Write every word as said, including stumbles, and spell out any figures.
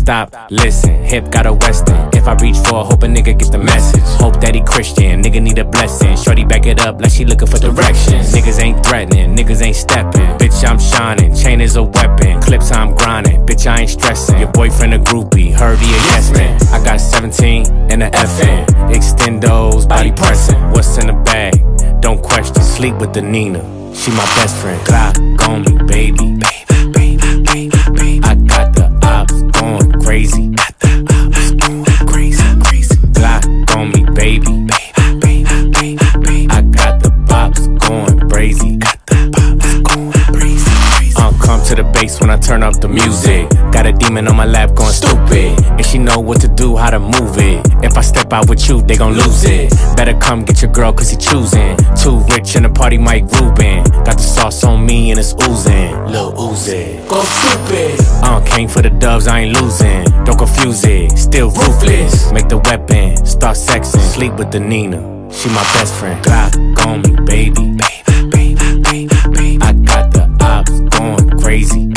stop, listen. Hip got a western. If I reach for, hope a nigga get the message. Hope that he Christian, nigga need a blessing. Shorty back it up like she looking for directions. Niggas ain't threatening, niggas ain't stepping. Bitch, I'm shining, chain is a weapon. Clips, I'm grinding, bitch, I ain't stressing. Your boyfriend a groupie, heard he a yes man. I got seventeen and a F N. Extendos, body pressing. What's in the bag? Don't question, sleep with the Nina. She my best friend. Glock on me, baby. Baby, baby, baby, baby. I got the ops going crazy. Got the ops going crazy, crazy. Glock on me, baby. Baby, baby, baby, baby. I got the pops going crazy. Got the pops going crazy, crazy. I'll come to the bass when I turn up the music. Got a demon on my lap going stupid, and she know what to do, how to move it. If I step out with you, they gon' lose it. Better come get your girl, cause he choosing. Too rich in the party, Mike Rubin. Got the sauce on me and it's oozing. Lil Uzi, go stupid. Uh, came for the dubs, I ain't losing. Don't confuse it, still ruthless. Make the weapon, start sexing. Sleep with the Nina, she my best friend. Glock on me, baby. Baby, baby, baby, baby. I got the ops going crazy.